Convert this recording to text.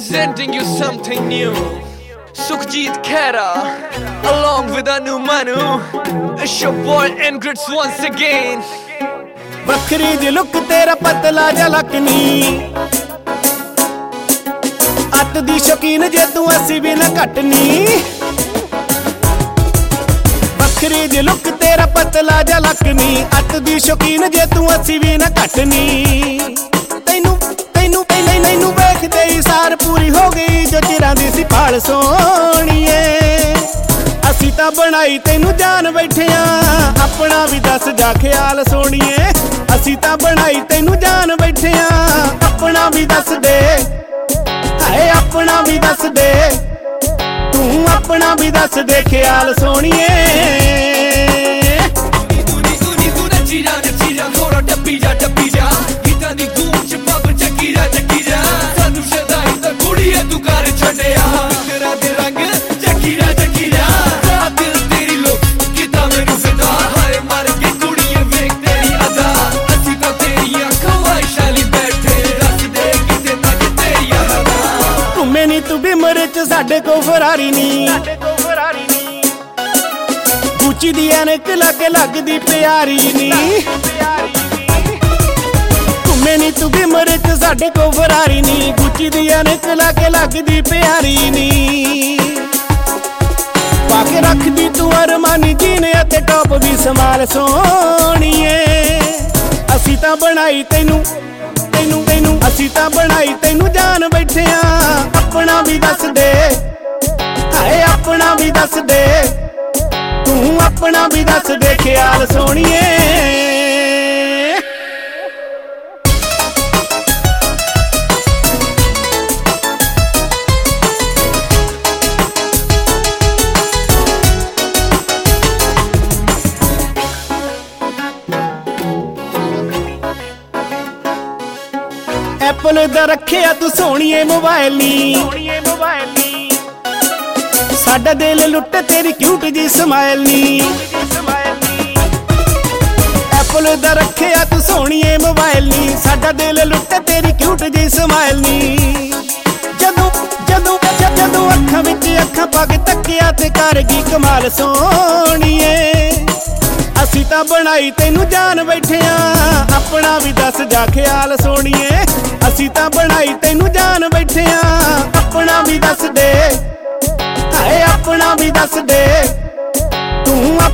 presenting you something new. Sukhjeet Khera, along with Anu Manu. It's your boy Ingrits once again. ਵੱਖਰੀ ਜੀ look ਤੇਰਾ ਪਤਲਾ ਜਿਹਾ ਲੱਕ ਨੀ, ਅੱਤ ਦੀ ਸ਼ੌਕੀਨ ਜੇ ਤੂੰ ਅਸੀਂ ਵੀ ਨਾ ਘਟਨੀ। ਵੱਖਰੀ ਜੀ ਲੁੱਕ ਤੇਰਾ ਪਤਲਾ ਜਿਹਾ ਲੱਕ ਨੀ, ਅੱਤ ਦੀ ਸ਼ੌਕੀਨ ਜੇ ਤੂੰ ਅਸੀਂ ਵੀ ਨਾ ਘਟਨੀ। ਤੈਨੂੰ ਪਹਿਲੇ ਮੈਨੂੰ ਵੇਖਦੇ ਹੀ ਸਾਰ ਪੂਰੀ ਹੋ ਗਈ ਜੋ ਚਿਰਾਂ ਦੀ ਸੀ ਭਾਲ ਸੋਹਣੀਏ। ਅਸੀਂ ਤਾਂ ਬਣਾਈ ਤੈਨੂੰ ਜਾਨ ਬੈਠਿਆਂ, ਆਪਣਾ ਵੀ ਦੱਸ ਜਾ ਖਿਆਲ ਸੋਹਣੀਏ। ਅਸੀਂ ਤਾਂ ਬਣਾਈ ਤੈਨੂੰ ਜਾਨ ਬੈਠਿਆਂ, ਆਪਣਾ ਵੀ ਦੱਸ ਦੇ, ਹਾਏ ਆਪਣਾ ਵੀ ਦੱਸ ਦੇ, ਤੂੰ ਆਪਣਾ ਵੀ ਦੱਸ ਦੇ ਖਿਆਲ ਸੋਹਣੀਏ। ਟੱਪੀ ਜਾ ਗੀਤਾਂ ਦੀ ਗੂੰਜ ਪੱਬ ਚੱਕੀ ਜਾ ਸਾਨੂੰ ਸ਼ਦਾਈ ਤਾਂ ਕੁੜੀਏ ਤੂੰ ਕਰ ਛੱਡਿਆ। ਤੇਰਾ ਦੇ ਰੰਗ ਚੱਕੀ ਜਾ ਦਿਲ ਤੇਰੀ ਲੋਕ ਕਿਦਾਂ ਮੈਨੂੰ ਫਿਦਾ, ਹਾਏ ਮਰ ਕੇ ਕੁੜੀਏ ਵੇਖ ਤੇਰੀ ਅਦਾ। ਅਸੀਂ ਤਾਂ ਤੇਰੀਆਂ ਖਵਾਇਸ਼ਾਂ ਲਈ ਬੈਠੇ, ਰੱਖ ਦੇ ਕਿਤੇ ਤੱਕ ਤੇਰੀਆਂ ਹਵਾ। ਘੁੰਮੇ ਨੀ ਤੂੰ ਬਿਮਰ ਚ ਸਾਡੇ ਕੋ ਫਰਾਰੀ ਨੀ, ਗੁੱਚੀ ਦੀ ਐਨਕ ਲਾ ਕੇ ਲੱਗਦੀ ਪਿਆਰੀ ਨੀ। ਘੁੰਮੇ ਨੀ ਤੂੰ ਬਿਮਰ ਚ ਸਾਡੇ ਕੋ ਫਰਾਰੀ ਨੀ, ਗੁੱਚੀ ਦੀ ਐਨਕ ਲਾ ਕੇ ਲੱਗਦੀ ਪਿਆਰੀ ਨੀ। ਪਾ ਕੇ ਰੱਖਦੀ ਤੂੰ ਅਰਮਾਨੀ ਜੀਨ ਅਤੇ ਟੌਪ ਵੀ ਸੰਭਾਲ ਸੋਹਣੀਏ। ਅਸੀਂ ਤਾਂ ਬਣਾਈ ਤੈਨੂੰ ਅਸੀਂ ਤਾਂ ਬਣਾਈ ਤੈਨੂੰ ਜਾਨ ਬੈਠਿਆਂ, ਆਪਣਾ ਵੀ ਦੱਸ ਦੇ, ਹਾਏ ਆਪਣਾ ਵੀ ਦੱਸ ਦੇ, ਤੂੰ ਆਪਣਾ ਵੀ ਦੱਸ ਦੇ ਖਿਆਲ ਸੋਹਣੀਏ। ਐਪਲ ਦਾ ਰੱਖਿਆ ਤੂੰ ਸੋਹਣੀਏ ਮੋਬਾਈਲ ਨੀ, ਸਾਡਾ ਦਿਲ ਲੁੱਟ ਤੇਰੀ ਕਿਊਟ ਜੀ ਸਮਾਈਲ ਨੀ। ਐਪਲ ਦਾ ਰੱਖਿਆ ਤੂੰ ਸੋਹਣੀਏ ਮੋਬਾਈਲ ਨੀ, ਸਾਡਾ ਦਿਲ ਲੁੱਟ ਤੇਰੀ ਕਿਊਟ ਜੀ ਸਮਾਈਲ ਨੀ। ਜਦੋਂ ਅੱਖਾਂ ਵਿੱਚ ਅੱਖਾਂ ਪਾ ਕੇ ਤੱਕਿਆ ਤੇ ਕਰ ਗਈ ਕਮਾਲ ਸੋਹਣੀਏ। ਅਸੀਂ ਤਾਂ ਬਣਾਈ ਤੈਨੂੰ ਜਾਨ ਬੈਠਿਆਂ, ਆਪਣਾ ਵੀ ਦੱਸ ਜਾ ਖਿਆਲ ਸੋਹਣੀਏ। ਅਸੀਂ ਤਾਂ ਬਣਾਈ ਤੈਨੂੰ ਜਾਨ ਬੈਠਿਆਂ, ਆਪਣਾ ਵੀ ਦੱਸ ਦੇ, ਹਾਏ ਆਪਣਾ ਵੀ ਦੱਸ ਦੇ, ਤੂੰ